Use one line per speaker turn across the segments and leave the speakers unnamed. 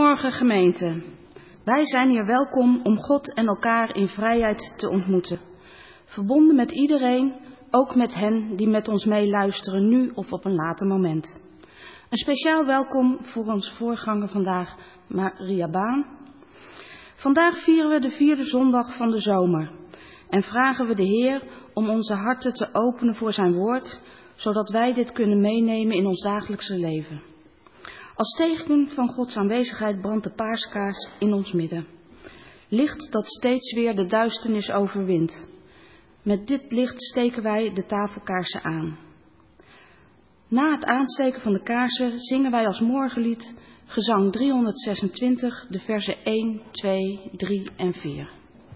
Goedemorgen gemeente. Wij zijn hier welkom om God en elkaar in vrijheid te ontmoeten. Verbonden met iedereen, ook met hen die met ons meeluisteren nu of op een later moment. Een speciaal welkom voor ons voorganger vandaag, Maria Baan. Vandaag vieren we de 4e zondag van de zomer en vragen we de Heer om onze harten te openen voor zijn woord, zodat wij dit kunnen meenemen in ons dagelijkse leven. Als teken van Gods aanwezigheid brandt de paaskaars in ons midden. Licht dat steeds weer de duisternis overwint. Met dit licht steken wij de tafelkaarsen aan. Na het aansteken van de kaarsen zingen wij als morgenlied gezang 326 de versen 1, 2, 3 en 4.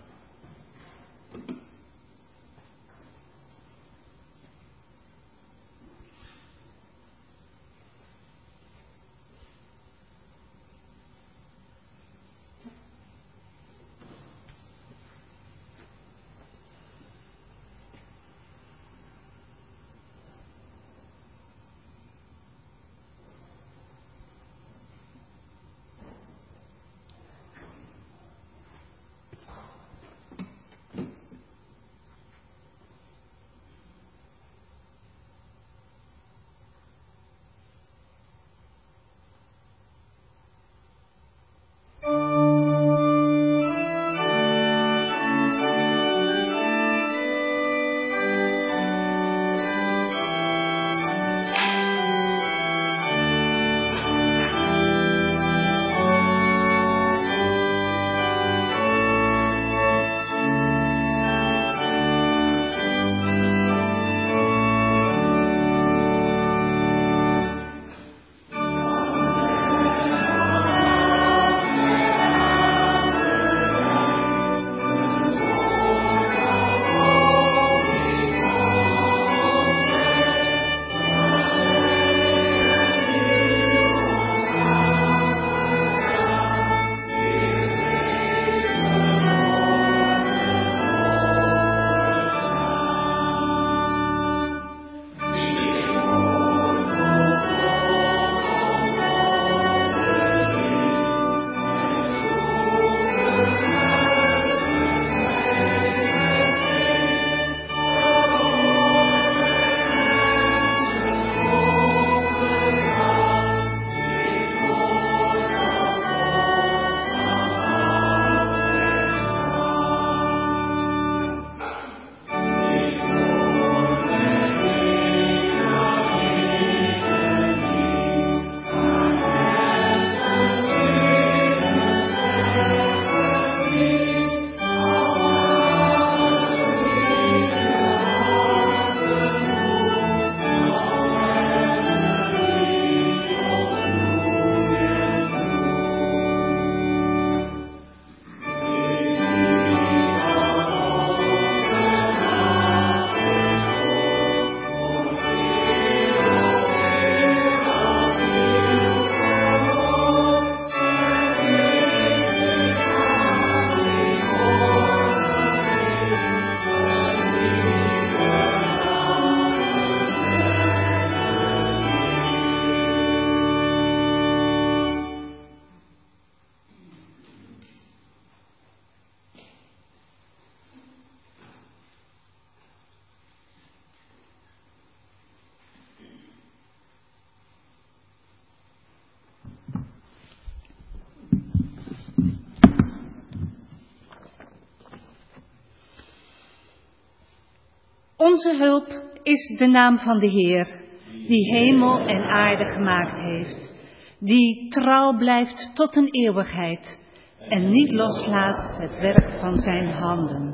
Onze hulp is de naam van de Heer, die hemel en aarde gemaakt heeft, die trouw blijft tot een eeuwigheid en niet loslaat het werk van zijn handen.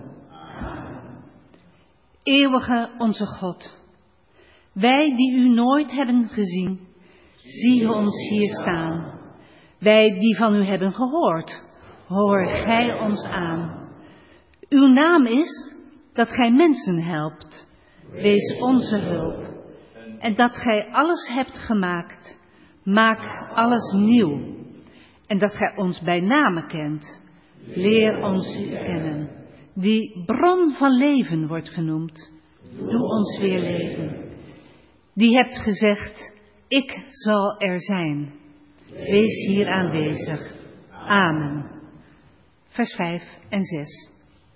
Eeuwige onze God, wij die u nooit hebben gezien, zie ons hier staan. Wij die van u hebben gehoord, hoor gij ons aan. Uw naam is dat gij mensen helpt. Wees onze hulp. En dat gij alles hebt gemaakt, maak alles nieuw. En dat gij ons bij name kent, leer ons u kennen. Die bron van leven wordt genoemd, doe ons weer leven. Die hebt gezegd, ik zal er zijn. Wees hier aanwezig. Amen. Vers 5 en 6.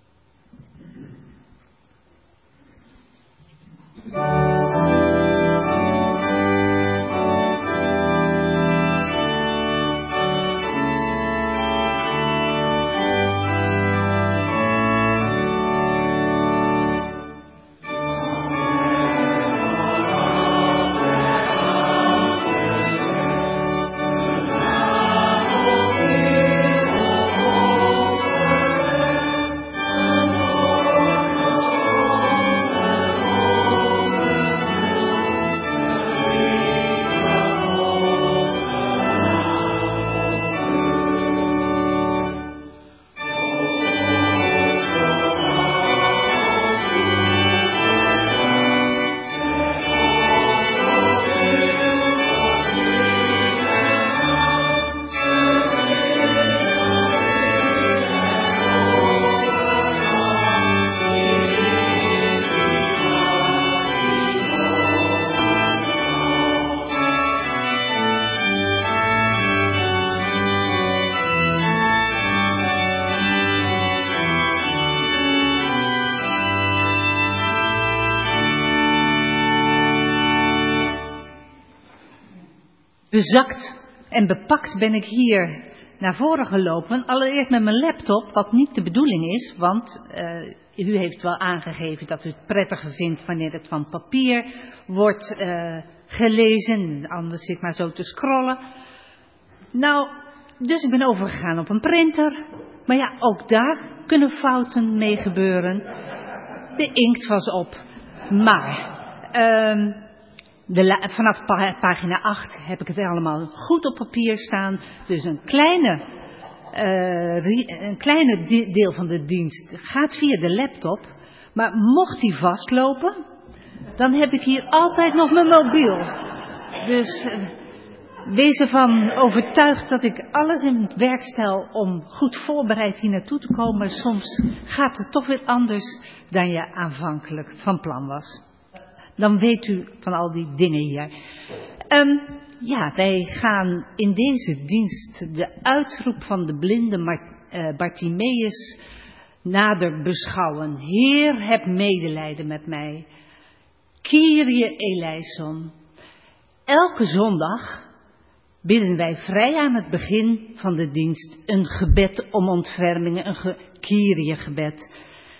Bezakt en bepakt ben ik hier naar voren gelopen. Allereerst met mijn laptop, wat niet de bedoeling is, want u heeft wel aangegeven dat u het prettiger vindt wanneer het van papier wordt gelezen. Anders zit maar zo te scrollen. Nou, dus ik ben overgegaan op een printer. Maar ja, ook daar kunnen fouten mee gebeuren. De inkt was op. Maar vanaf pagina 8 heb ik het allemaal goed op papier staan. Dus een kleine deel van de dienst gaat via de laptop. Maar mocht die vastlopen, dan heb ik hier altijd nog mijn mobiel. Dus wees ervan overtuigd dat ik alles in het werk stel om goed voorbereid hier naartoe te komen. Maar soms gaat het toch weer anders dan je aanvankelijk van plan was. Dan weet u van al die dingen hier. Ja, wij gaan in deze dienst de uitroep van de blinde Bartimeus nader beschouwen. Heer, heb medelijden met mij. Kyrie eleison. Elke zondag bidden wij vrij aan het begin van de dienst een gebed om ontferming, een Kyrie-gebed.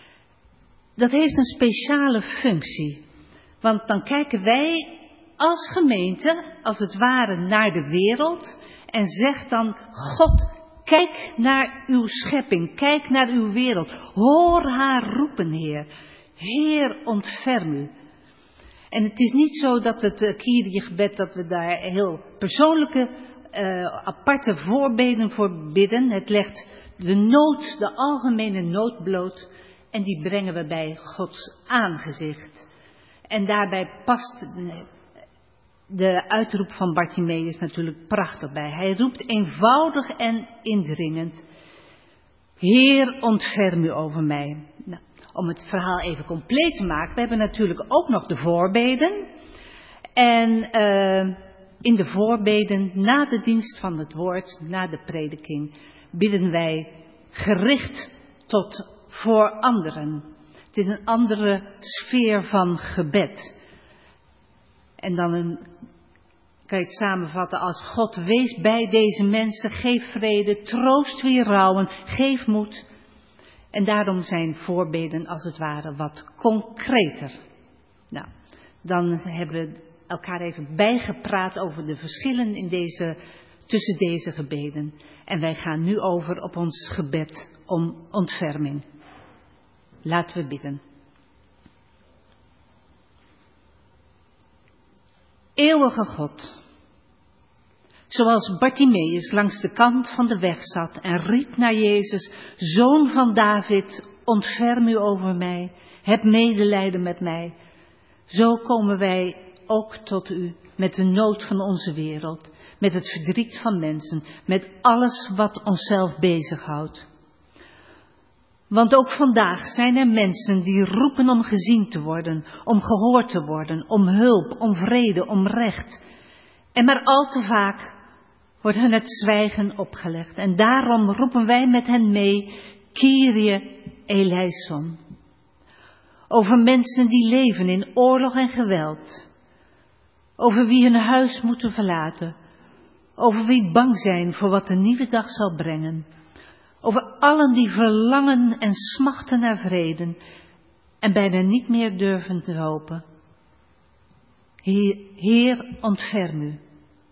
Dat heeft een speciale functie. Want dan kijken wij als gemeente, als het ware, naar de wereld en zegt dan: God, kijk naar uw schepping, kijk naar uw wereld. Hoor haar roepen, Heer. Heer, ontferm u. En het is niet zo dat het Kyrie-gebed, dat we daar heel persoonlijke, aparte voorbeden voor bidden. Het legt de nood, de algemene nood bloot en die brengen we bij Gods aangezicht. En daarbij past de uitroep van Bartimeus natuurlijk prachtig bij. Hij roept eenvoudig en indringend: Heer, ontferm u over mij. Nou, om het verhaal even compleet te maken, we hebben natuurlijk ook nog de voorbeden. En in de voorbeden, na de dienst van het woord, na de prediking, bidden wij gericht tot voor anderen. Het is een andere sfeer van gebed. En dan kan je het samenvatten als: God, wees bij deze mensen, geef vrede, troost wie rouwen, geef moed. En daarom zijn voorbeden als het ware wat concreter. Nou, dan hebben we elkaar even bijgepraat over de verschillen tussen deze gebeden. En wij gaan nu over op ons gebed om ontferming. Laten we bidden. Eeuwige God, zoals Bartimeus langs de kant van de weg zat en riep naar Jezus: Zoon van David, ontferm u over mij, heb medelijden met mij. Zo komen wij ook tot u met de nood van onze wereld, met het verdriet van mensen, met alles wat onszelf bezighoudt. Want ook vandaag zijn er mensen die roepen om gezien te worden, om gehoord te worden, om hulp, om vrede, om recht. En maar al te vaak wordt hun het zwijgen opgelegd. En daarom roepen wij met hen mee, Kyrie eleison. Over mensen die leven in oorlog en geweld. Over wie hun huis moeten verlaten. Over wie bang zijn voor wat de nieuwe dag zal brengen. Over allen die verlangen en smachten naar vrede en bijna niet meer durven te hopen. Heer, ontferm u.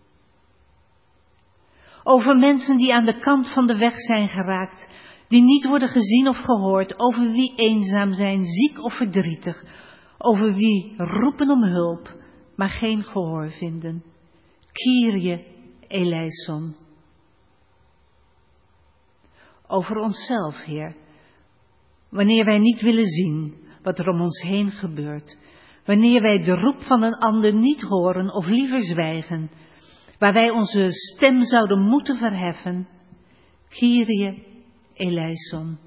Over mensen die aan de kant van de weg zijn geraakt, die niet worden gezien of gehoord, over wie eenzaam zijn, ziek of verdrietig, over wie roepen om hulp, maar geen gehoor vinden. Kyrie eleison. Over onszelf, Heer, wanneer wij niet willen zien wat er om ons heen gebeurt, wanneer wij de roep van een ander niet horen of liever zwijgen, waar wij onze stem zouden moeten verheffen, Kyrie eleison.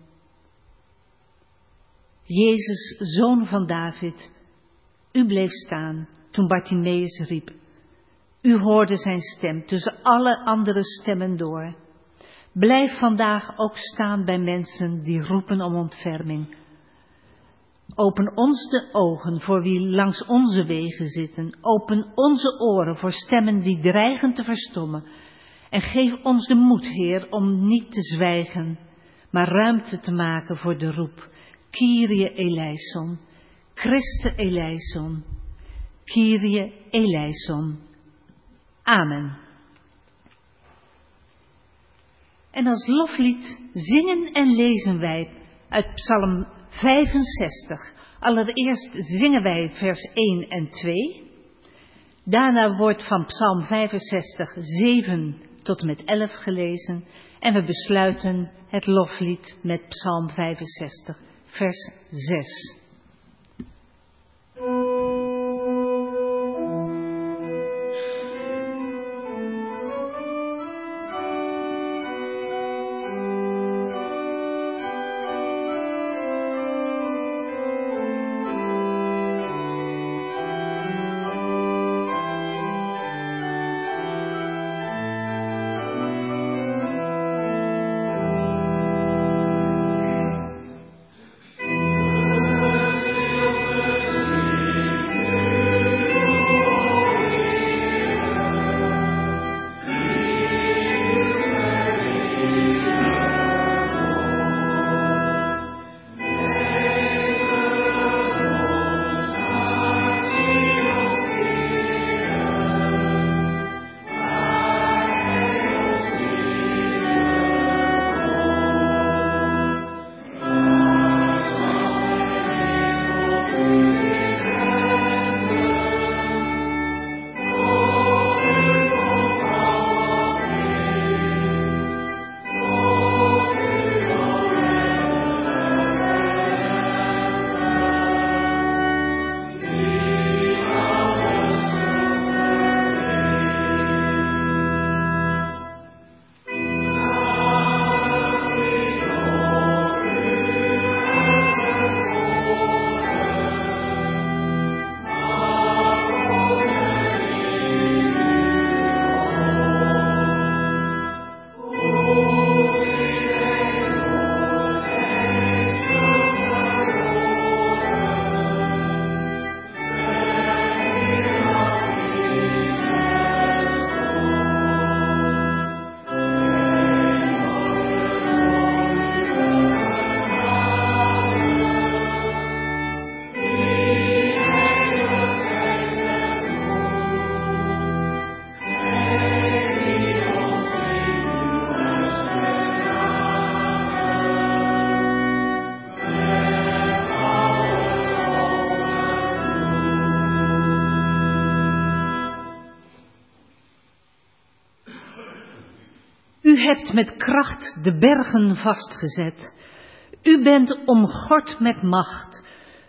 Jezus, Zoon van David, u bleef staan toen Bartimeus riep. U hoorde zijn stem tussen alle andere stemmen door. Blijf vandaag ook staan bij mensen die roepen om ontferming. Open ons de ogen voor wie langs onze wegen zitten. Open onze oren voor stemmen die dreigen te verstommen. En geef ons de moed, Heer, om niet te zwijgen, maar ruimte te maken voor de roep. Kyrie eleison, Christe eleison, Kyrie eleison. Amen. En als loflied zingen en lezen wij uit Psalm 65. Allereerst zingen wij vers 1 en 2. Daarna wordt van Psalm 65 7 tot en met 11 gelezen. En we besluiten het loflied met Psalm 65, vers 6. U hebt met kracht de bergen vastgezet. U bent omgord met macht.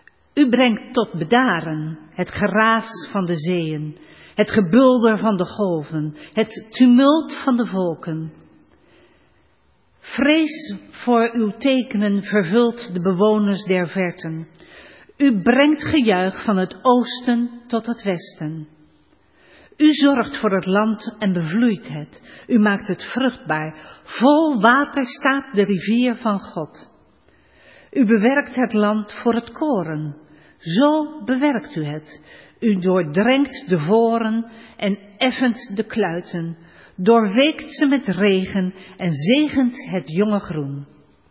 U brengt tot bedaren het geraas van de zeeën, het gebulder van de golven, het tumult van de volken. Vrees voor uw tekenen vervult de bewoners der verten. U brengt gejuich van het oosten tot het westen. U zorgt voor het land en bevloeit het. U maakt het vruchtbaar. Vol water staat de rivier van God. U bewerkt het land voor het koren. Zo bewerkt u het. U doordrenkt de voren en effent de kluiten. Doorweekt ze met regen en zegent het jonge groen.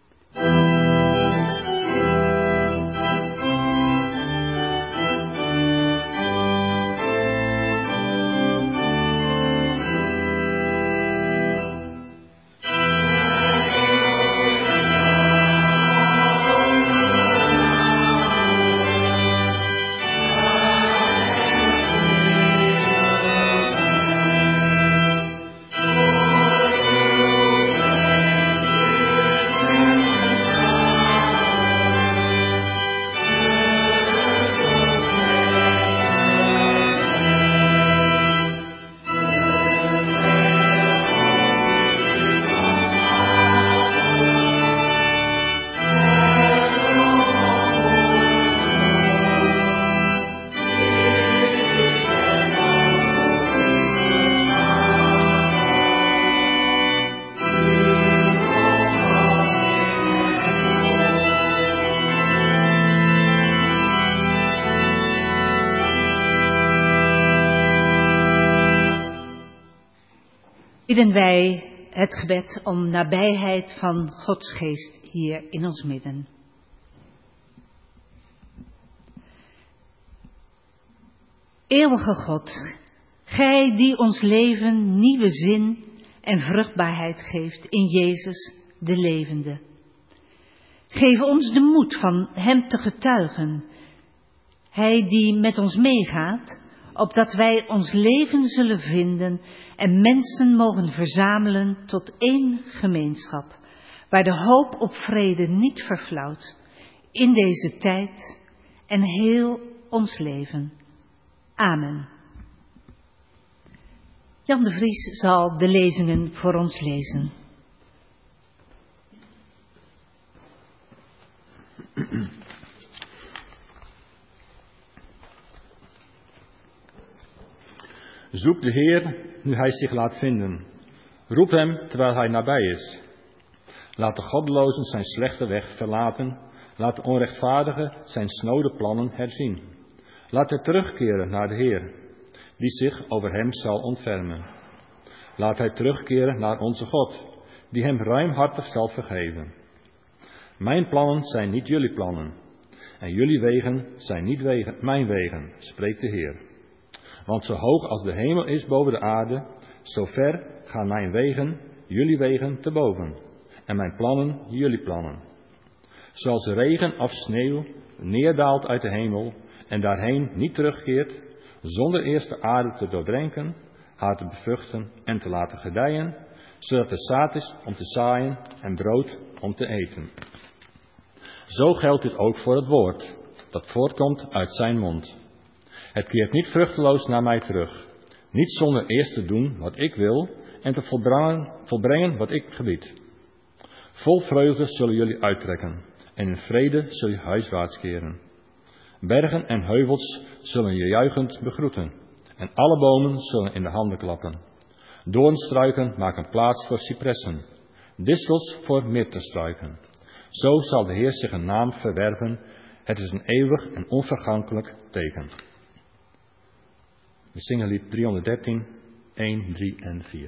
Bidden wij het gebed om nabijheid van Gods geest hier in ons midden. Eeuwige God, Gij die ons leven nieuwe zin en vruchtbaarheid geeft in Jezus de levende. Geef ons de moed van Hem te getuigen, Hij die met ons meegaat, opdat wij ons leven zullen vinden en mensen mogen verzamelen tot één gemeenschap, waar de hoop op vrede niet verflauwt, in deze tijd en heel ons leven. Amen. Jan de Vries zal de lezingen voor ons lezen.
Zoek de Heer nu Hij zich laat vinden. Roep Hem terwijl Hij nabij is. Laat de goddelozen zijn slechte weg verlaten. Laat de onrechtvaardige zijn snode plannen herzien. Laat hij terugkeren naar de Heer, die zich over hem zal ontfermen. Laat hij terugkeren naar onze God, die hem ruimhartig zal vergeven. Mijn plannen zijn niet jullie plannen, en jullie wegen zijn niet mijn wegen, spreekt de Heer. Want zo hoog als de hemel is boven de aarde, zo ver gaan mijn wegen, jullie wegen te boven, en mijn plannen, jullie plannen. Zoals de regen of sneeuw neerdaalt uit de hemel en daarheen niet terugkeert, zonder eerst de aarde te doordrenken, haar te bevruchten en te laten gedijen, zodat er zaad is om te zaaien en brood om te eten. Zo geldt dit ook voor het woord, dat voortkomt uit zijn mond. Het keert niet vruchteloos naar mij terug, niet zonder eerst te doen wat ik wil en te volbrengen wat ik gebied. Vol vreugde zullen jullie uittrekken en in vrede zul je huiswaarts keren. Bergen en heuvels zullen je juichend begroeten en alle bomen zullen in de handen klappen. Doornstruiken maken plaats voor cipressen, distels voor mirtestruiken. Zo zal de Heer zich een naam verwerven, het is een eeuwig en onvergankelijk teken. We zingen lied 313, 1, 3 en 4.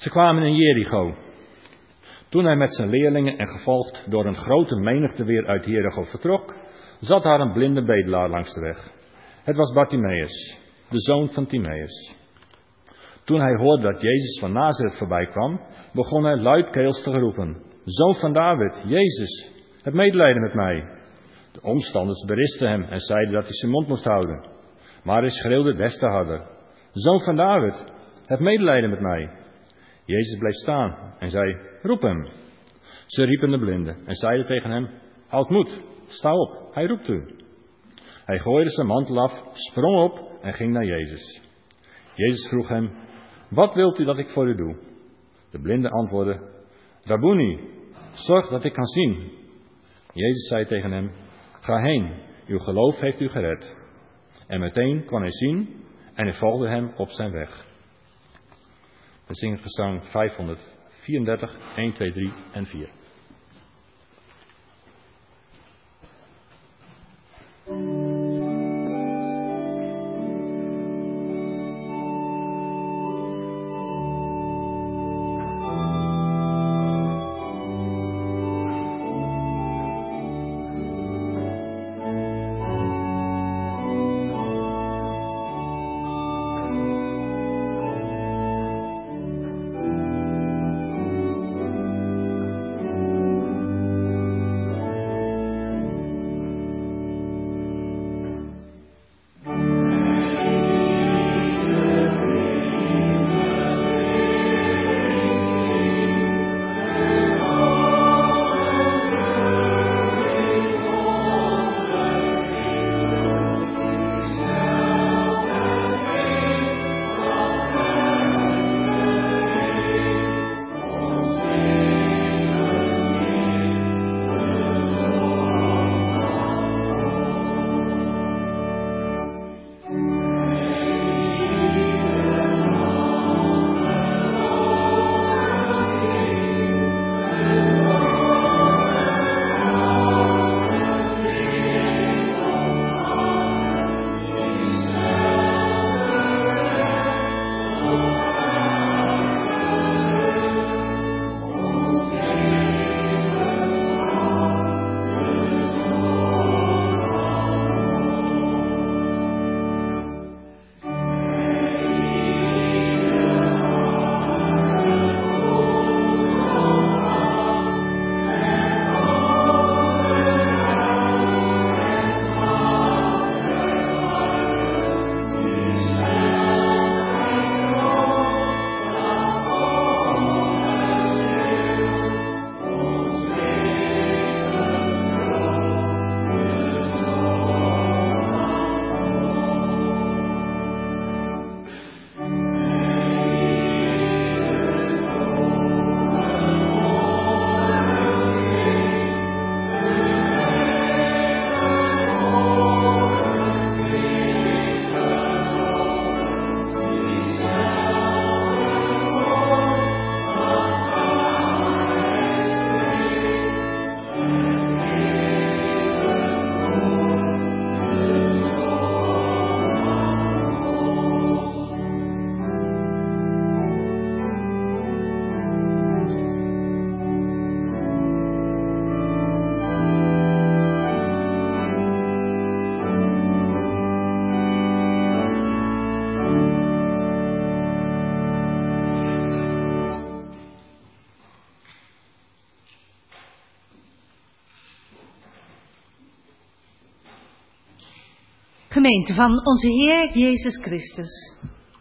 Ze kwamen in Jericho. Toen hij met zijn leerlingen en gevolgd door een grote menigte weer uit Jericho vertrok, zat daar een blinde bedelaar langs de weg. Het was Bartimaeus, de zoon van Timaeus. Toen hij hoorde dat Jezus van Nazareth voorbij kwam, begon hij luidkeels te roepen: Zoon van David, Jezus, heb medelijden met mij. De omstanders berispen hem en zeiden dat hij zijn mond moest houden. Maar hij schreeuwde des te harder: Zoon van David, heb medelijden met mij. Jezus bleef staan en zei: Roep hem. Ze riepen de blinde en zeiden tegen hem: Houd moed, sta op, hij roept u. Hij gooide zijn mantel af, sprong op en ging naar Jezus. Jezus vroeg hem: Wat wilt u dat ik voor u doe? De blinde antwoordde: Rabboni, zorg dat ik kan zien. Jezus zei tegen hem: Ga heen, uw geloof heeft u gered. En meteen kon hij zien en hij volgde hem op zijn weg. We zingen gezang 534, 1, 2, 3 en 4.
Gemeente van onze Heer Jezus Christus.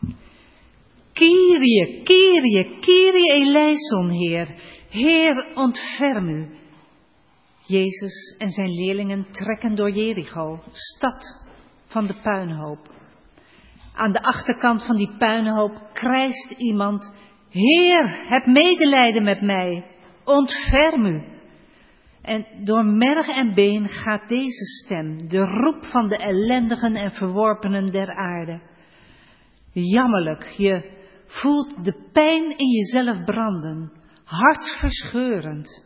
Kyrie, Kyrie, Kyrie eleison, Heer. Heer, ontferm u. Jezus en zijn leerlingen trekken door Jericho, stad van de puinhoop. Aan de achterkant van die puinhoop krijst iemand: Heer, heb medelijden met mij, ontferm u. En door merg en been gaat deze stem, de roep van de ellendigen en verworpenen der aarde. Jammerlijk, je voelt de pijn in jezelf branden, hartverscheurend,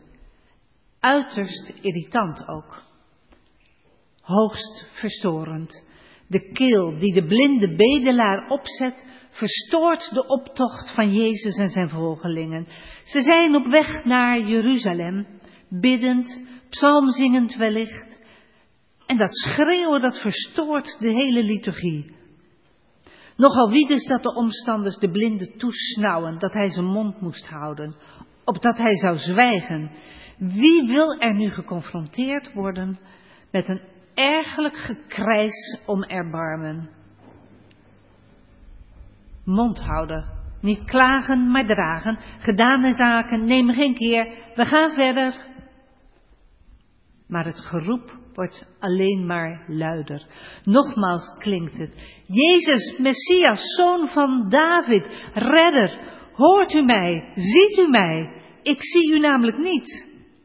uiterst irritant ook, hoogst verstorend. De kil die de blinde bedelaar opzet, verstoort de optocht van Jezus en zijn volgelingen. Ze zijn op weg naar Jeruzalem, biddend, psalmzingend wellicht. En dat schreeuwen, dat verstoort de hele liturgie. Nogal wie dus dat de omstanders de blinde toesnauwen, dat hij zijn mond moest houden, opdat hij zou zwijgen. Wie wil er nu geconfronteerd worden met een ergerlijk gekrijs om erbarmen? Mond houden, niet klagen, maar dragen, gedane zaken, neem geen keer, we gaan verder. Maar het geroep wordt alleen maar luider. Nogmaals klinkt het: Jezus, Messias, zoon van David, redder, hoort u mij, ziet u mij? Ik zie u namelijk niet.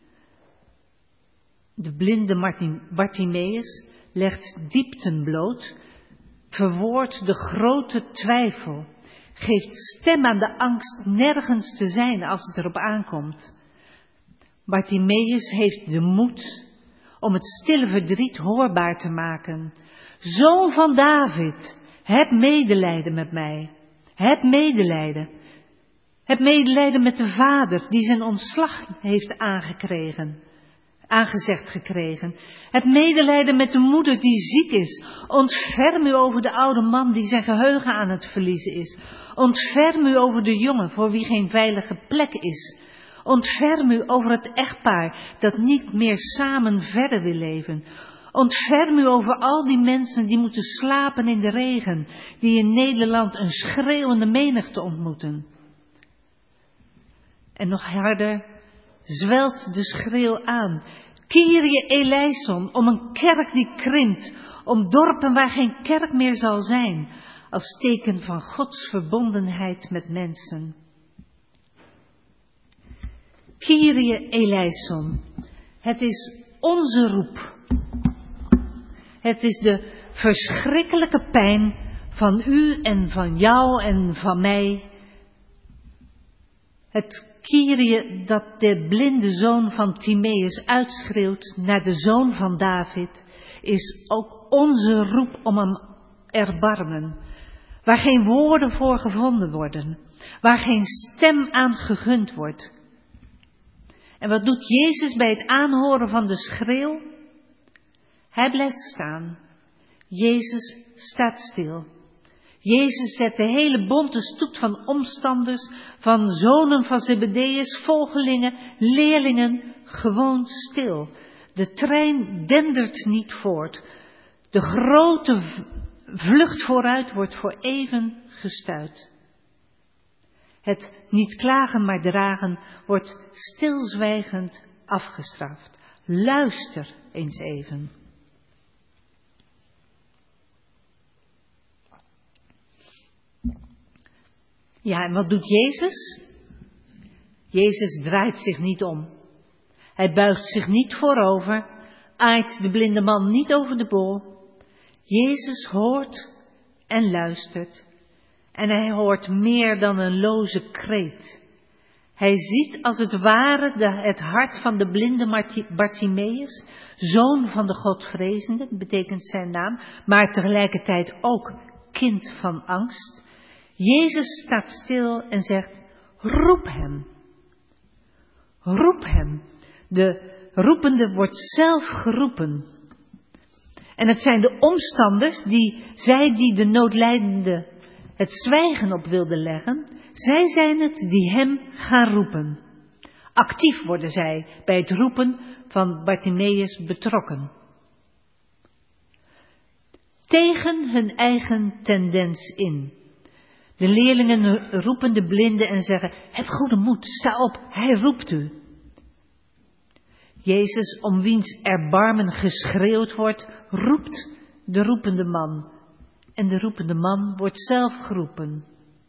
De blinde Bartimeus legt diepten bloot, verwoordt de grote twijfel, geeft stem aan de angst nergens te zijn als het erop aankomt. Bartimeus heeft de moed om het stille verdriet hoorbaar te maken. Zoon van David, heb medelijden met mij. Heb medelijden. Heb medelijden met de vader die zijn ontslag heeft aangezegd gekregen. Heb medelijden met de moeder die ziek is. Ontferm u over de oude man die zijn geheugen aan het verliezen is. Ontferm u over de jongen voor wie geen veilige plek is. Ontferm u over het echtpaar dat niet meer samen verder wil leven. Ontferm u over al die mensen die moeten slapen in de regen, die in Nederland een schreeuwende menigte ontmoeten. En nog harder zwelt de schreeuw aan. Kyrie eleison, om een kerk die krimpt, om dorpen waar geen kerk meer zal zijn, als teken van Gods verbondenheid met mensen. Kyrie eleison, het is onze roep. Het is de verschrikkelijke pijn van u en van jou en van mij. Het Kyrie dat de blinde zoon van Timeus uitschreeuwt naar de zoon van David, is ook onze roep om hem erbarmen. Waar geen woorden voor gevonden worden, waar geen stem aan gegund wordt. En wat doet Jezus bij het aanhoren van de schreeuw? Hij blijft staan. Jezus staat stil. Jezus zet de hele bonte stoet van omstanders, van zonen van Zebedeus, volgelingen, leerlingen, gewoon stil. De trein dendert niet voort. De grote vlucht vooruit wordt voor even gestuit. Het niet klagen maar dragen wordt stilzwijgend afgestraft. Luister eens even. Ja, en wat doet Jezus? Jezus draait zich niet om. Hij buigt zich niet voorover, aait de blinde man niet over de bol. Jezus hoort en luistert. En hij hoort meer dan een loze kreet. Hij ziet als het ware het hart van de blinde Bartimeus, zoon van de Godvrezende, betekent zijn naam, maar tegelijkertijd ook kind van angst. Jezus staat stil en zegt: roep hem. Roep hem. De roepende wordt zelf geroepen. En het zijn de omstanders die de noodlijdende het zwijgen op wilden leggen. Zij zijn het die hem gaan roepen. Actief worden zij bij het roepen van Bartimeus betrokken. Tegen hun eigen tendens in. De leerlingen roepen de blinden en zeggen: heb goede moed, sta op, hij roept u. Jezus, om wiens erbarmen geschreeuwd wordt, roept de roepende man. En de roepende man wordt zelf geroepen.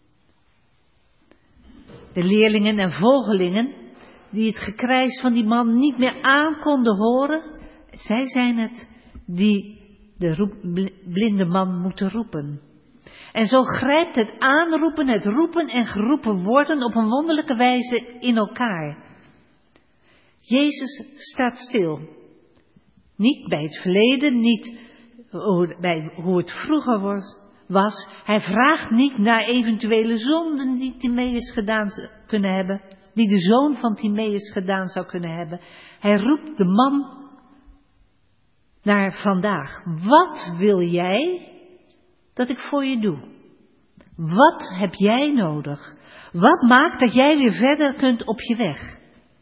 De leerlingen en volgelingen, die het gekrijs van die man niet meer aan konden horen, zij zijn het die de blinde man moeten roepen. En zo grijpt het aanroepen, het roepen en geroepen worden op een wonderlijke wijze in elkaar. Jezus staat stil. Niet bij het verleden, niet hoe het vroeger was. Hij vraagt niet naar eventuele zonden die Timaeus gedaan kunnen hebben, die de zoon van Timaeus gedaan zou kunnen hebben. Hij roept de man naar vandaag. Wat wil jij dat ik voor je doe? Wat heb jij nodig? Wat maakt dat jij weer verder kunt op je weg?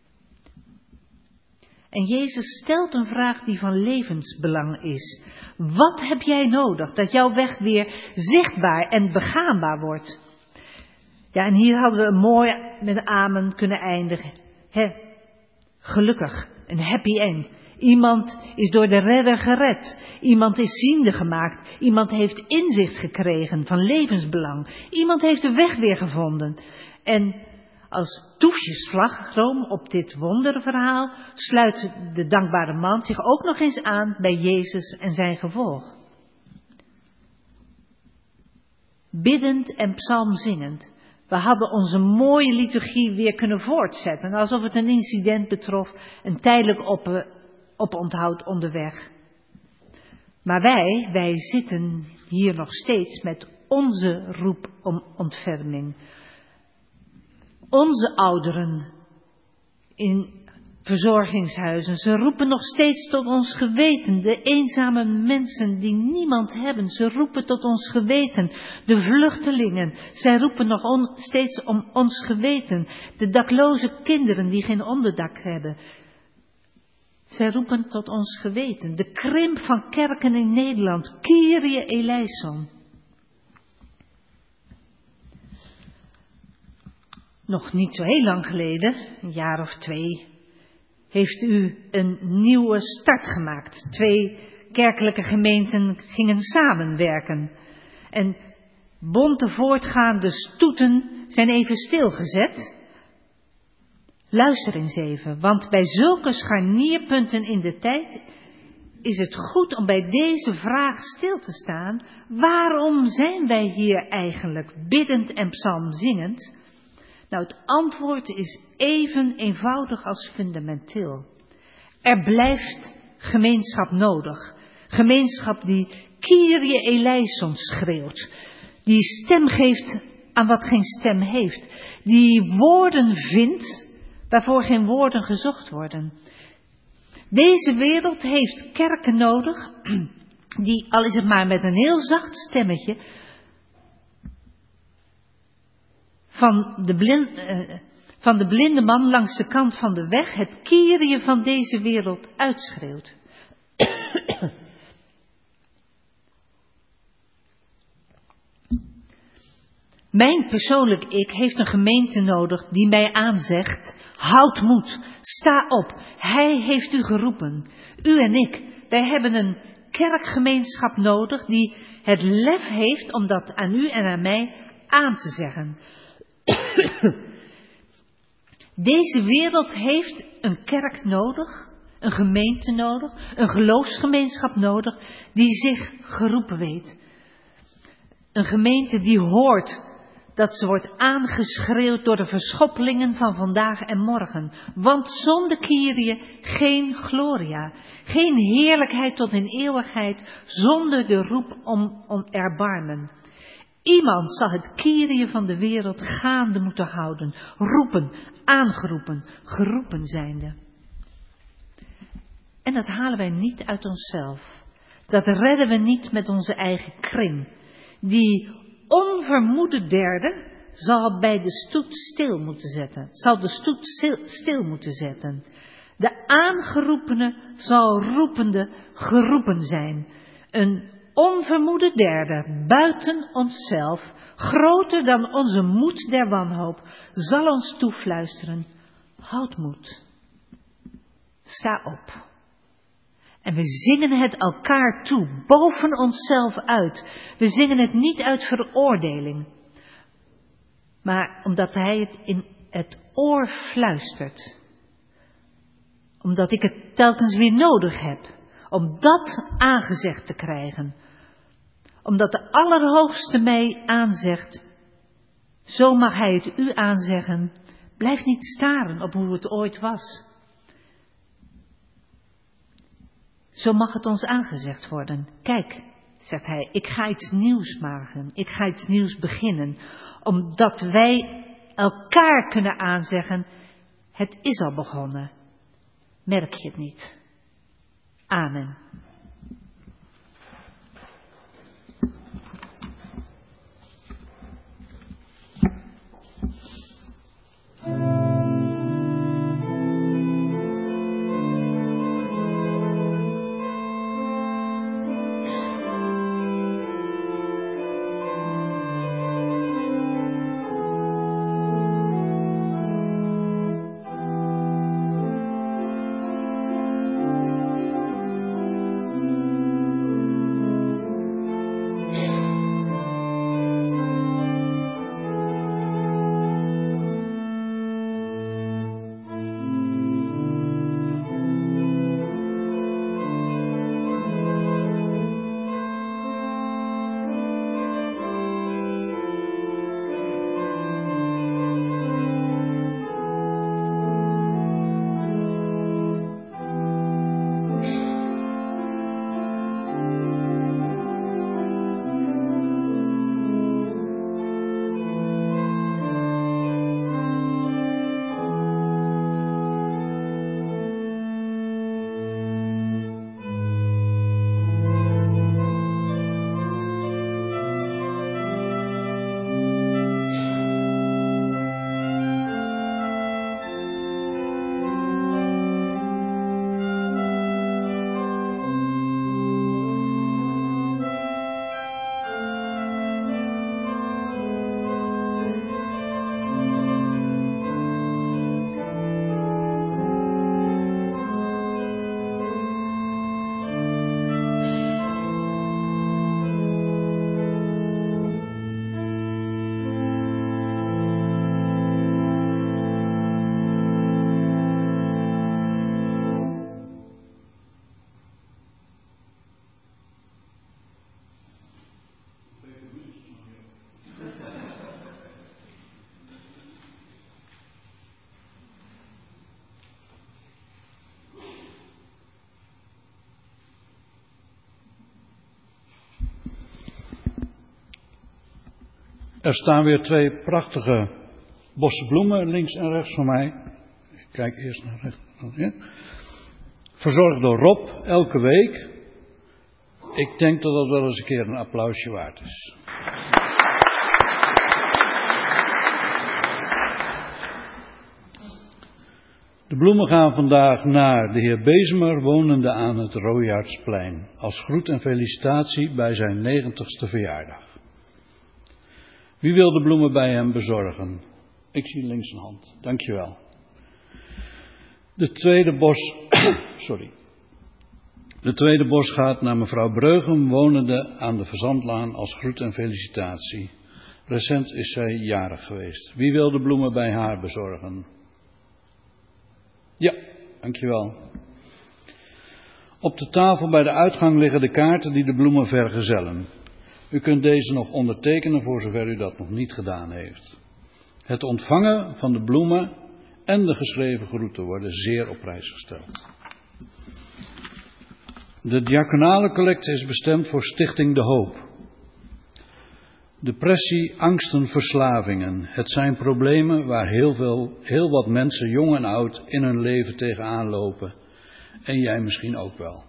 En Jezus stelt een vraag die van levensbelang is. Wat heb jij nodig dat jouw weg weer zichtbaar en begaanbaar wordt? Ja, en hier hadden we mooi met een amen kunnen eindigen. Gelukkig, een happy end. Iemand is door de redder gered. Iemand is ziende gemaakt. Iemand heeft inzicht gekregen van levensbelang. Iemand heeft de weg weer gevonden. En als toefje slagroom op dit wonderverhaal sluit de dankbare man zich ook nog eens aan bij Jezus en zijn gevolg. Biddend en psalmzingend. We hadden onze mooie liturgie weer kunnen voortzetten, alsof het een incident betrof, een tijdelijk oponthoud onderweg. Maar wij zitten hier nog steeds met onze roep om ontferming. Onze ouderen in verzorgingshuizen, ze roepen nog steeds tot ons geweten. De eenzame mensen die niemand hebben, ze roepen tot ons geweten. De vluchtelingen, zij roepen nog steeds om ons geweten. De dakloze kinderen die geen onderdak hebben, zij roepen tot ons geweten. De krimp van kerken in Nederland, Kyrie eleison. Nog niet zo heel lang geleden, een jaar of 2, heeft u een nieuwe start gemaakt. 2 kerkelijke gemeenten gingen samenwerken. En bonte voortgaande stoeten zijn even stilgezet. Luister eens even, want bij zulke scharnierpunten in de tijd is het goed om bij deze vraag stil te staan. Waarom zijn wij hier eigenlijk biddend en psalmzingend? Nou, het antwoord is even eenvoudig als fundamenteel. Er blijft gemeenschap nodig. Gemeenschap die Kyrie eleison schreeuwt. Die stem geeft aan wat geen stem heeft. Die woorden vindt waarvoor geen woorden gezocht worden. Deze wereld heeft kerken nodig die, al is het maar met een heel zacht stemmetje, van de blinde man langs de kant van de weg het Kyrie van deze wereld uitschreeuwt. Mijn persoonlijk ik heeft een gemeente nodig die mij aanzegt: houd moed, sta op, hij heeft u geroepen. U en ik, wij hebben een kerkgemeenschap nodig die het lef heeft om dat aan u en aan mij aan te zeggen. Deze wereld heeft een kerk nodig, een gemeente nodig, een geloofsgemeenschap nodig die zich geroepen weet. Een gemeente die hoort dat ze wordt aangeschreeuwd door de verschoppelingen van vandaag en morgen. Want zonder Kyrie geen gloria, geen heerlijkheid tot in eeuwigheid, zonder de roep om erbarmen. Iemand zal het Kyrie van de wereld gaande moeten houden, roepen, aangeroepen, geroepen zijnde. En dat halen wij niet uit onszelf. Dat redden we niet met onze eigen kring. Die onvermoede derde zal bij de stoet stil moeten zetten. Zal de stoet stil moeten zetten. De aangeroepene zal roepende geroepen zijn. Een onvermoede derde, buiten onszelf, groter dan onze moed der wanhoop, zal ons toefluisteren: houd moed, sta op. En we zingen het elkaar toe, boven onszelf uit. We zingen het niet uit veroordeling, maar omdat hij het in het oor fluistert. Omdat ik het telkens weer nodig heb om dat aangezegd te krijgen. Omdat de Allerhoogste mij aanzegt: zo mag hij het u aanzeggen, blijf niet staren op hoe het ooit was. Zo mag het ons aangezegd worden. Kijk, zegt hij, ik ga iets nieuws maken. Ik ga iets nieuws beginnen. Omdat wij elkaar kunnen aanzeggen, het is al begonnen. Merk je het niet? Amen.
Er staan weer 2 prachtige bossen bloemen links en rechts van mij. Ik kijk eerst naar rechts. Ja. Verzorgd door Rob, elke week. Ik denk dat dat wel eens een keer een applausje waard is. De bloemen gaan vandaag naar de heer Bezemer, wonende aan het Royaardsplein. Als groet en felicitatie bij zijn 90ste verjaardag. Wie wil de bloemen bij hem bezorgen? Ik zie links een hand. Dankjewel. De tweede bos gaat naar mevrouw Breugem, wonende aan de Verzandlaan, als groet en felicitatie. Recent is zij jarig geweest. Wie wil de bloemen bij haar bezorgen? Ja, dankjewel. Op de tafel bij de uitgang liggen de kaarten die de bloemen vergezellen. U kunt deze nog ondertekenen voor zover u dat nog niet gedaan heeft. Het ontvangen van de bloemen en de geschreven groeten worden zeer op prijs gesteld. De diaconale collecte is bestemd voor Stichting De Hoop. Depressie, angsten, verslavingen. Het zijn problemen waar heel wat mensen, jong en oud, in hun leven tegenaan lopen. En jij misschien ook wel.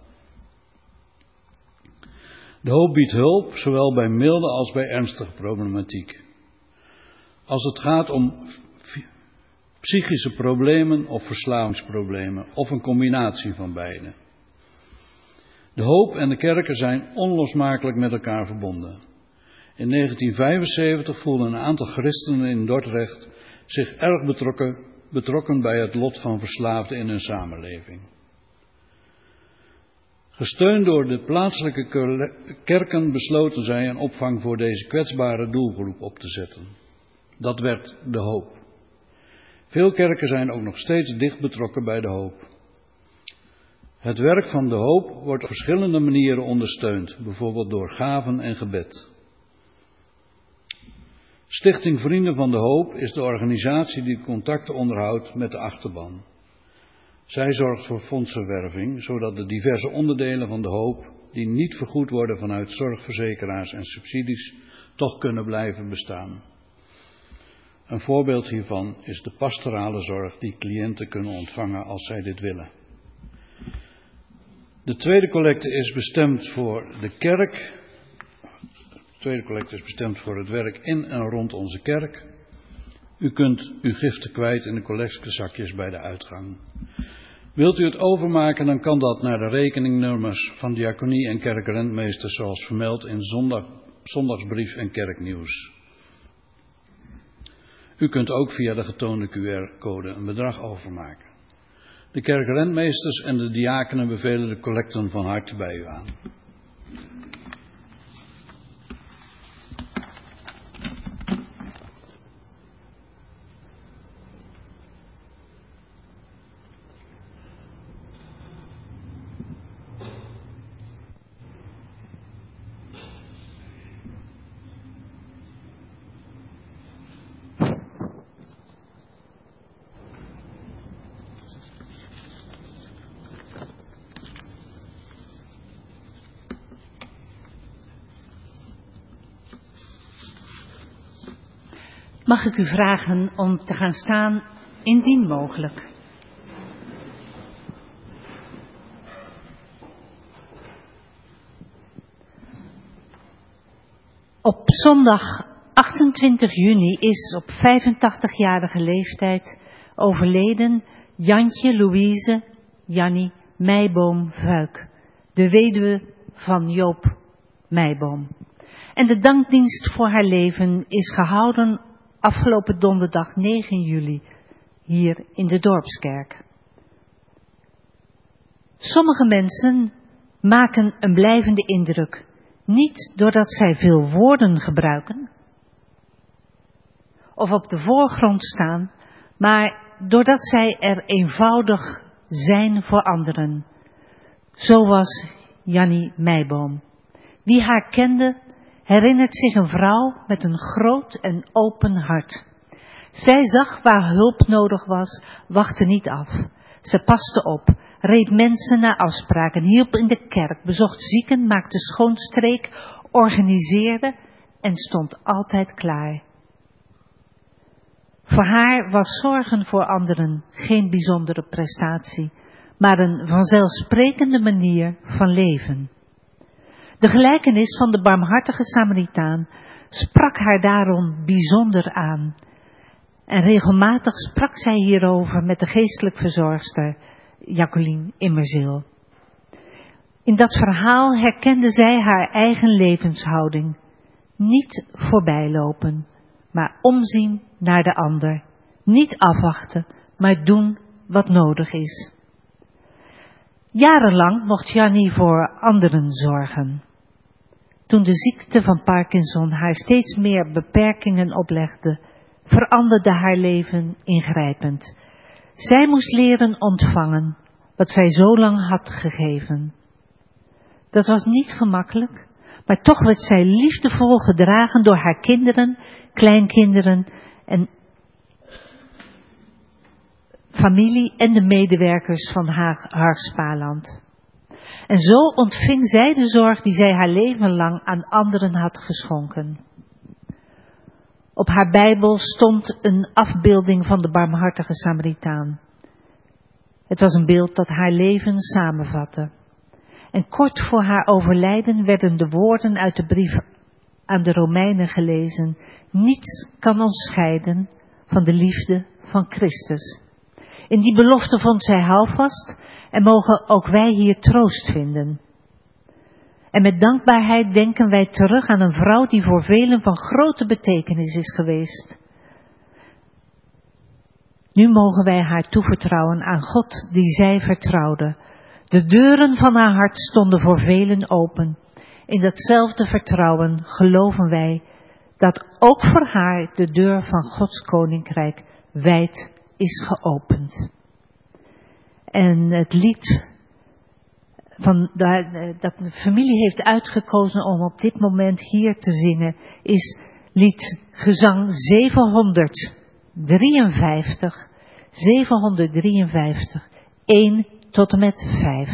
De Hoop biedt hulp, zowel bij milde als bij ernstige problematiek. Als het gaat om psychische problemen of verslavingsproblemen, of een combinatie van beide. De Hoop en de kerken zijn onlosmakelijk met elkaar verbonden. In 1975 voelden een aantal christenen in Dordrecht zich erg betrokken bij het lot van verslaafden in hun samenleving. Gesteund door de plaatselijke kerken besloten zij een opvang voor deze kwetsbare doelgroep op te zetten. Dat werd De Hoop. Veel kerken zijn ook nog steeds dicht betrokken bij De Hoop. Het werk van De Hoop wordt op verschillende manieren ondersteund, bijvoorbeeld door gaven en gebed. Stichting Vrienden van De Hoop is de organisatie die contacten onderhoudt met de achterban. Zij zorgt voor fondsenwerving, zodat de diverse onderdelen van de hoop, die niet vergoed worden vanuit zorgverzekeraars en subsidies, toch kunnen blijven bestaan. Een voorbeeld hiervan is de pastorale zorg die cliënten kunnen ontvangen als zij dit willen. De tweede collecte is bestemd voor de kerk. De tweede collecte is bestemd voor het werk in en rond onze kerk. U kunt uw giften kwijt in de collectezakjes bij de uitgang. Wilt u het overmaken, dan kan dat naar de rekeningnummers van diaconie en kerkrentmeester, zoals vermeld in zondagsbrief en kerknieuws. U kunt ook via de getoonde QR-code een bedrag overmaken. De kerkrentmeesters en de diakenen bevelen de collecten van harte bij u aan.
Mag ik u vragen om te gaan staan, indien mogelijk. Op zondag 28 juni is op 85-jarige leeftijd overleden Jantje Louise Jannie Meiboom-Vuik, de weduwe van Joop Meiboom. En de dankdienst voor haar leven is gehouden afgelopen donderdag 9 juli hier in de Dorpskerk. Sommige mensen maken een blijvende indruk, niet doordat zij veel woorden gebruiken of op de voorgrond staan, maar doordat zij er eenvoudig zijn voor anderen. Zo was Jannie Meiboom. Wie haar kende, herinnert zich een vrouw met een groot en open hart. Zij zag waar hulp nodig was, wachtte niet af. Ze paste op, reed mensen naar afspraken, hielp in de kerk, bezocht zieken, maakte schoonstreek, organiseerde en stond altijd klaar. Voor haar was zorgen voor anderen geen bijzondere prestatie, maar een vanzelfsprekende manier van leven. De gelijkenis van de barmhartige Samaritaan sprak haar daarom bijzonder aan. En regelmatig sprak zij hierover met de geestelijk verzorgster Jacqueline Immerzeel. In dat verhaal herkende zij haar eigen levenshouding. Niet voorbijlopen, maar omzien naar de ander. Niet afwachten, maar doen wat nodig is. Jarenlang mocht Jannie voor anderen zorgen. Toen de ziekte van Parkinson haar steeds meer beperkingen oplegde, veranderde haar leven ingrijpend. Zij moest leren ontvangen wat zij zo lang had gegeven. Dat was niet gemakkelijk, maar toch werd zij liefdevol gedragen door haar kinderen, kleinkinderen en familie en de medewerkers van haar spaarland. En zo ontving zij de zorg die zij haar leven lang aan anderen had geschonken. Op haar Bijbel stond een afbeelding van de barmhartige Samaritaan. Het was een beeld dat haar leven samenvatte. En kort voor haar overlijden werden de woorden uit de brief aan de Romeinen gelezen. Niets kan ons scheiden van de liefde van Christus. In die belofte vond zij houvast en mogen ook wij hier troost vinden. En met dankbaarheid denken wij terug aan een vrouw die voor velen van grote betekenis is geweest. Nu mogen wij haar toevertrouwen aan God die zij vertrouwde. De deuren van haar hart stonden voor velen open. In datzelfde vertrouwen geloven wij dat ook voor haar de deur van Gods koninkrijk wijd is geopend. En het lied dat de familie heeft uitgekozen om op dit moment hier te zingen is lied gezang 753. 1 tot en met 5.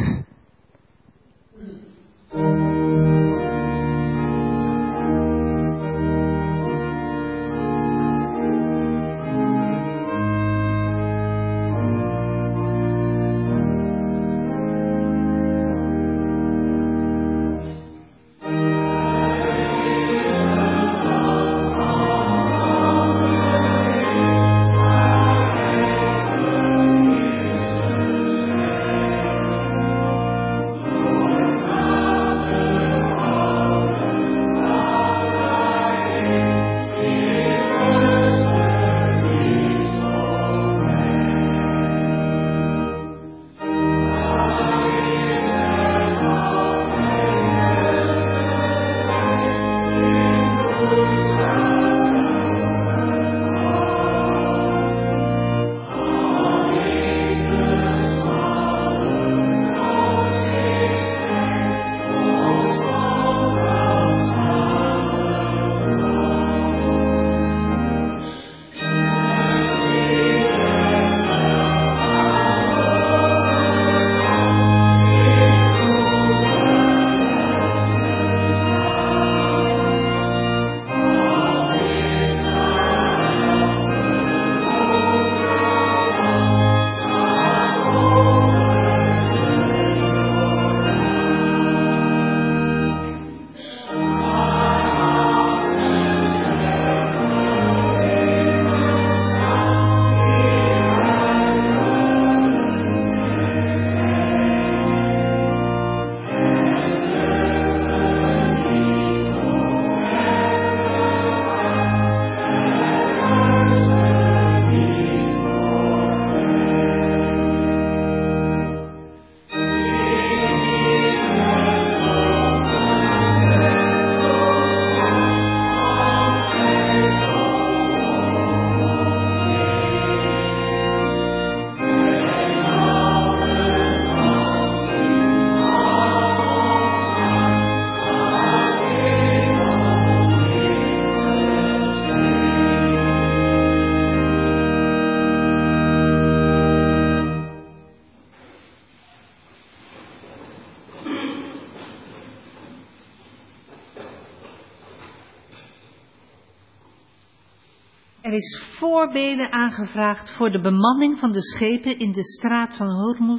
Er is voorbede aangevraagd voor de bemanning van de schepen in de straat van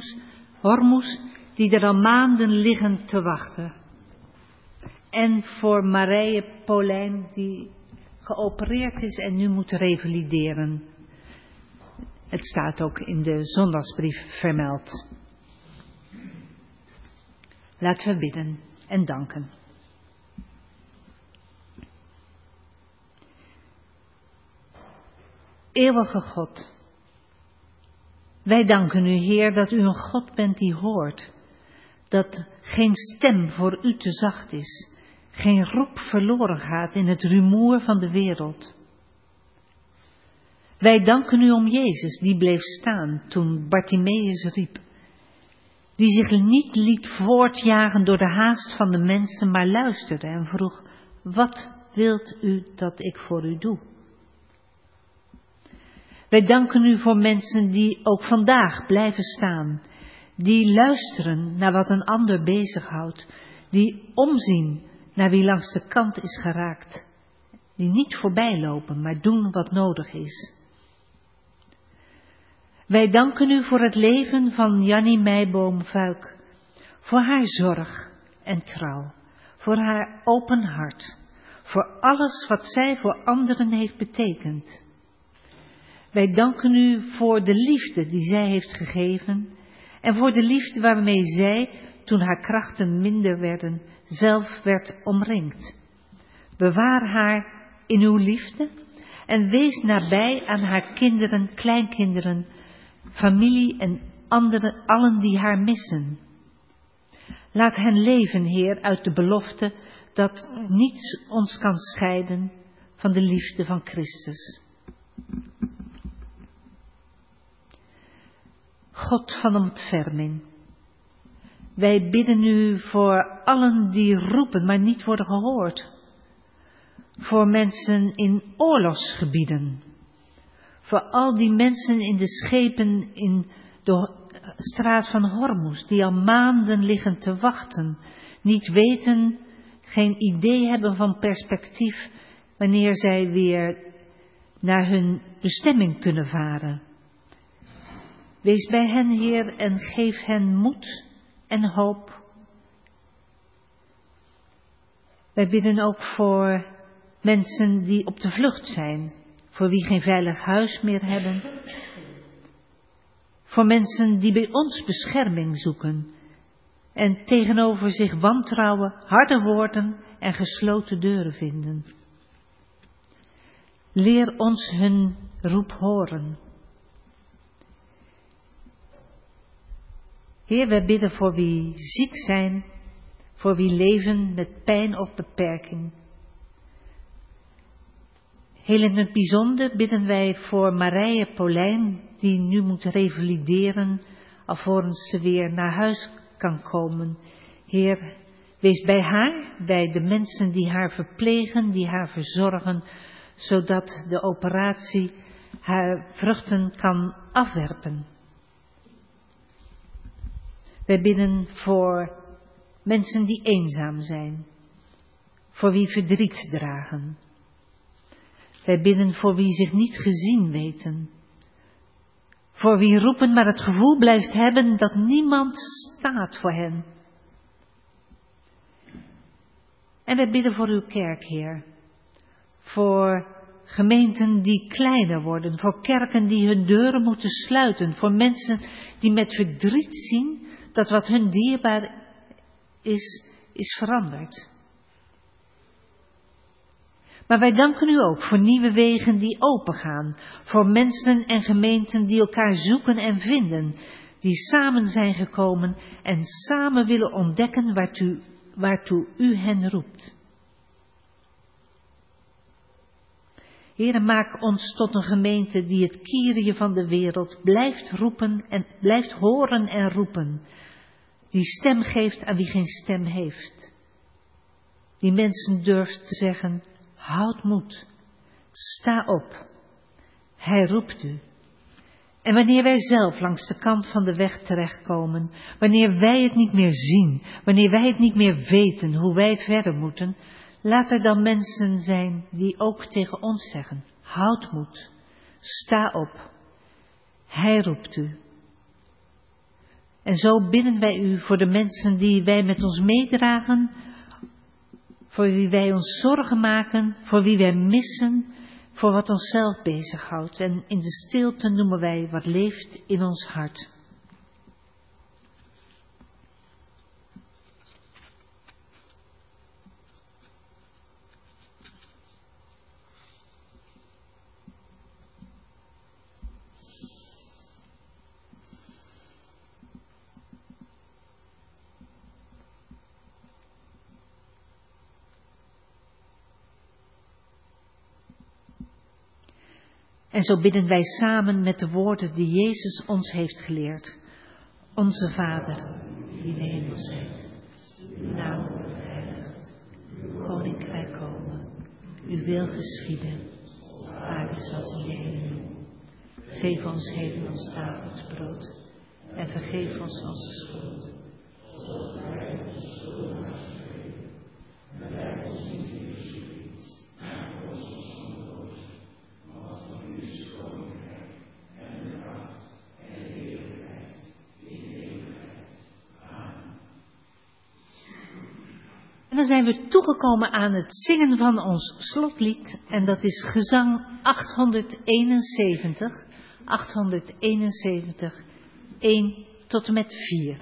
Hormuz, die er al maanden liggen te wachten. En voor Marije Polijn, die geopereerd is en nu moet revalideren. Het staat ook in de zondagsbrief vermeld. Laten we bidden en danken. Eeuwige God, wij danken u, Heer, dat u een God bent die hoort, dat geen stem voor u te zacht is, geen roep verloren gaat in het rumoer van de wereld. Wij danken u om Jezus, die bleef staan toen Bartimeus riep, die zich niet liet voortjagen door de haast van de mensen, maar luisterde en vroeg, wat wilt u dat ik voor u doe? Wij danken u voor mensen die ook vandaag blijven staan, die luisteren naar wat een ander bezighoudt, die omzien naar wie langs de kant is geraakt, die niet voorbij lopen, maar doen wat nodig is. Wij danken u voor het leven van Jannie Meiboom-Fuik, voor haar zorg en trouw, voor haar open hart, voor alles wat zij voor anderen heeft betekend. Wij danken u voor de liefde die zij heeft gegeven en voor de liefde waarmee zij, toen haar krachten minder werden, zelf werd omringd. Bewaar haar in uw liefde en wees nabij aan haar kinderen, kleinkinderen, familie en allen die haar missen. Laat hen leven, Heer, uit de belofte dat niets ons kan scheiden van de liefde van Christus. God van ontferming, wij bidden u voor allen die roepen, maar niet worden gehoord. Voor mensen in oorlogsgebieden. Voor al die mensen in de schepen straat van Hormuz, die al maanden liggen te wachten, niet weten, geen idee hebben van perspectief wanneer zij weer naar hun bestemming kunnen varen. Wees bij hen, Heer, en geef hen moed en hoop. Wij bidden ook voor mensen die op de vlucht zijn, voor wie geen veilig huis meer hebben. Voor mensen die bij ons bescherming zoeken en tegenover zich wantrouwen, harde woorden en gesloten deuren vinden. Leer ons hun roep horen. Heer, wij bidden voor wie ziek zijn, voor wie leven met pijn of beperking. Heel in het bijzonder bidden wij voor Marije Polijn, die nu moet revalideren, alvorens ze weer naar huis kan komen. Heer, wees bij haar, bij de mensen die haar verplegen, die haar verzorgen, zodat de operatie haar vruchten kan afwerpen. Wij bidden voor mensen die eenzaam zijn, voor wie verdriet dragen. Wij bidden voor wie zich niet gezien weten, voor wie roepen maar het gevoel blijft hebben dat niemand staat voor hen. En wij bidden voor uw kerk, Heer, voor gemeenten die kleiner worden, voor kerken die hun deuren moeten sluiten, voor mensen die met verdriet zien dat wat hun dierbaar is veranderd. Maar wij danken u ook voor nieuwe wegen die opengaan, voor mensen en gemeenten die elkaar zoeken en vinden, die samen zijn gekomen en samen willen ontdekken waartoe u hen roept. Heere, maak ons tot een gemeente die het Kyrie van de wereld blijft roepen en blijft horen en roepen, die stem geeft aan wie geen stem heeft, die mensen durft te zeggen: houd moed, sta op, hij roept u. En wanneer wij zelf langs de kant van de weg terechtkomen, wanneer wij het niet meer zien, wanneer wij het niet meer weten hoe wij verder moeten, laat er dan mensen zijn die ook tegen ons zeggen: houd moed, sta op, hij roept u. En zo bidden wij u voor de mensen die wij met ons meedragen, voor wie wij ons zorgen maken, voor wie wij missen, voor wat onszelf bezighoudt. En in de stilte noemen wij wat leeft in ons hart. En zo bidden wij samen met de woorden die Jezus ons heeft geleerd. Onze Vader, die in de hemel zijt, uw naam wordt geheiligd, uw koninkrijk komen, uw wil geschieden, op aarde zoals in de hemel. Geef ons heden ons dagelijks brood en vergeef ons onze schuld, zoals wij onze schuldenaars vergeven. En leid ons niet in verzoeking, maar verlos ons van de boze. Want van u is het koninkrijk en de kracht en de heerlijkheid in eeuwigheid. Amen. En dan zijn we toegekomen aan het zingen van ons slotlied. En dat is gezang 871. 871, 1 tot en met 4.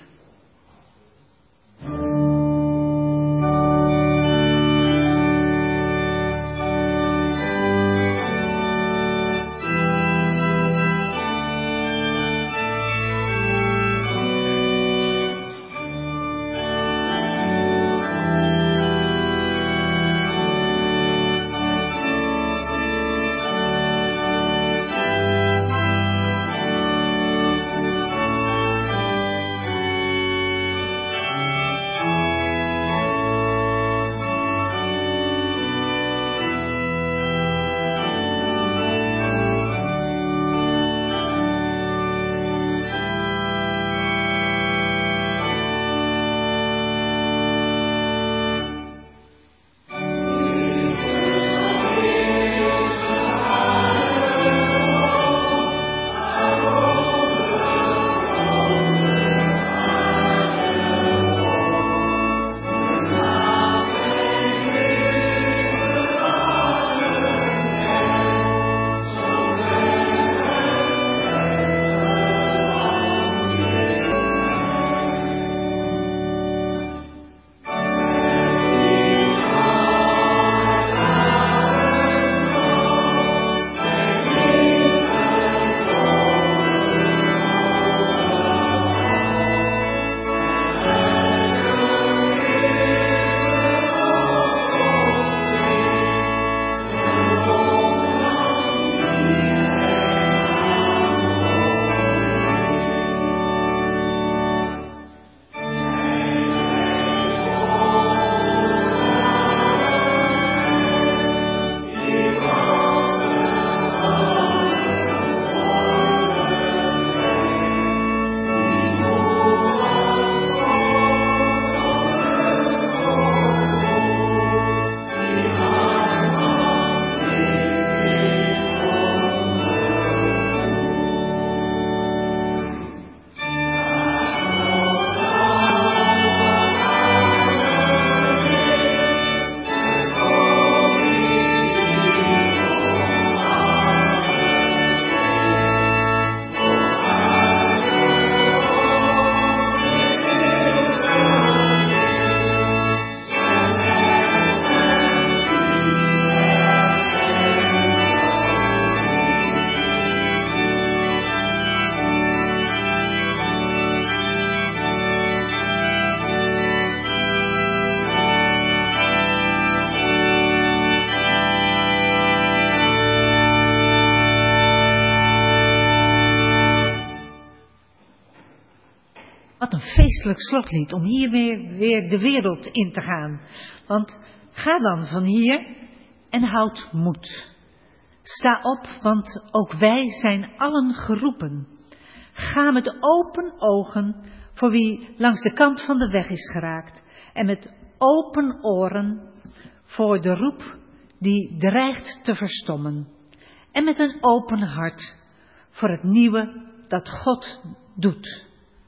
feestelijk slotlied om hier weer de wereld in te gaan. Want ga dan van hier en houd moed. Sta op, want ook wij zijn allen geroepen. Ga met open ogen voor wie langs de kant van de weg is geraakt. En met open oren voor de roep die dreigt te verstommen. En met een open hart voor het nieuwe dat God doet.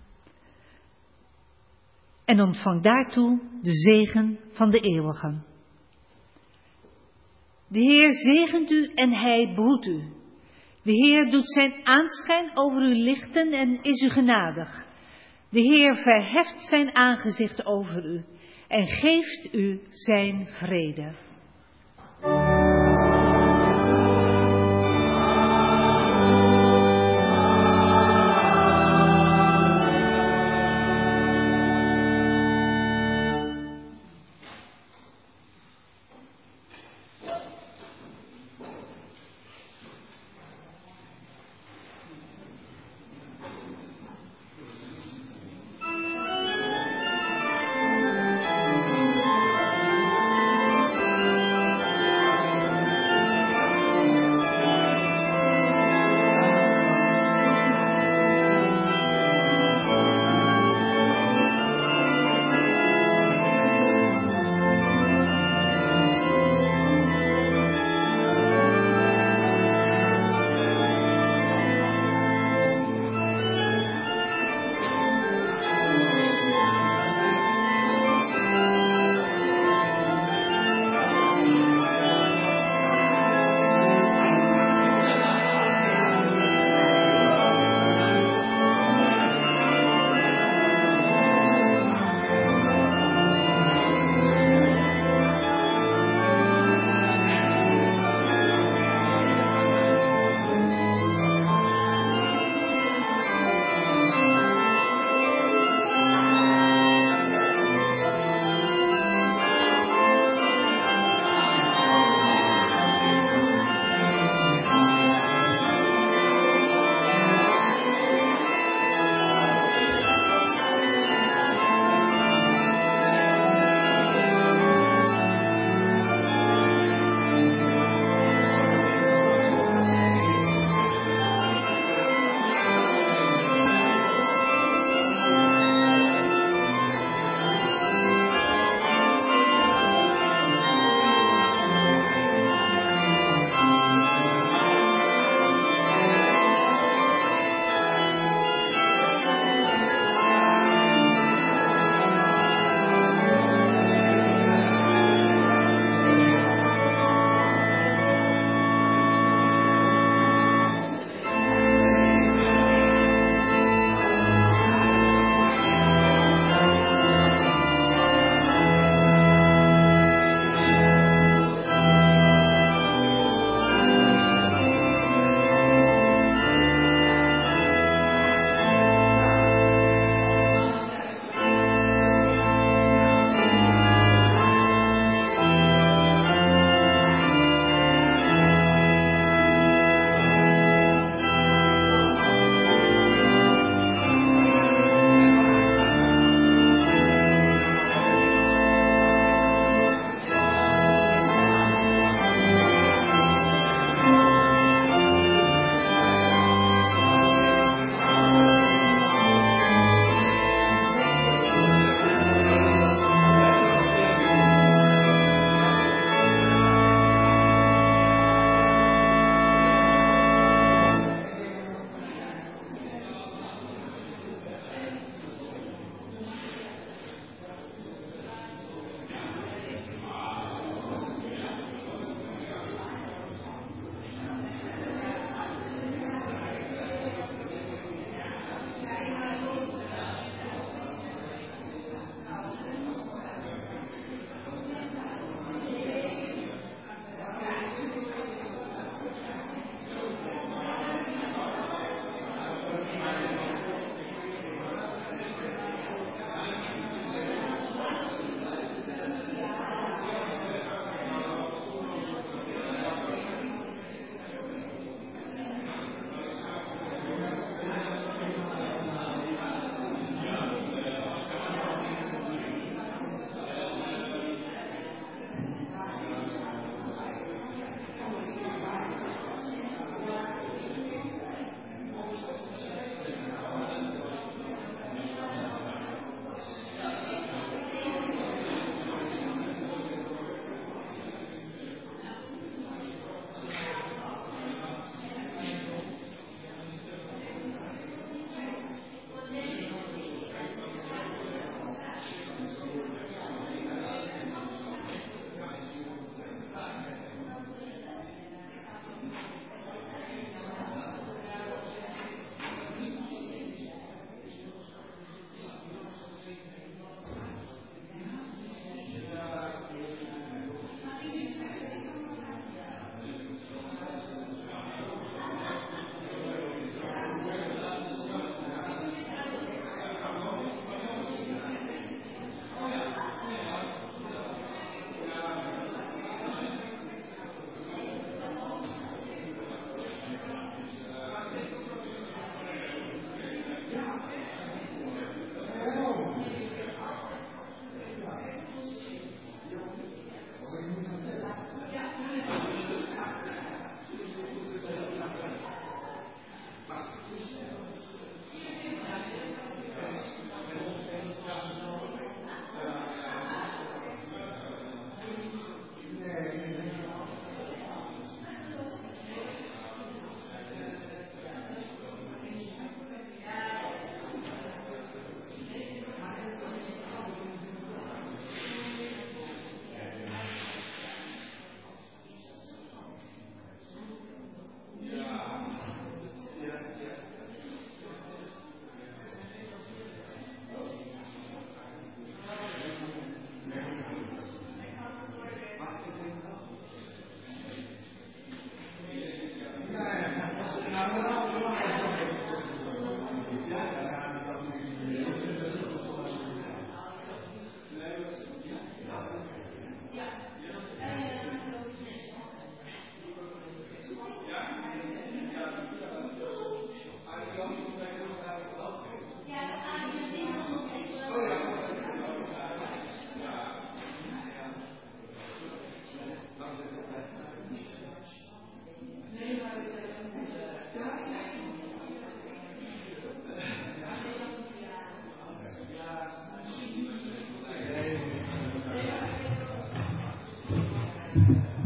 En ontvang daartoe de zegen van de eeuwige. De Heer zegent u en hij behoedt u. De Heer doet zijn aanschijn over u lichten en is u genadig. De Heer verheft zijn aangezicht over u en geeft u zijn vrede.
Amen.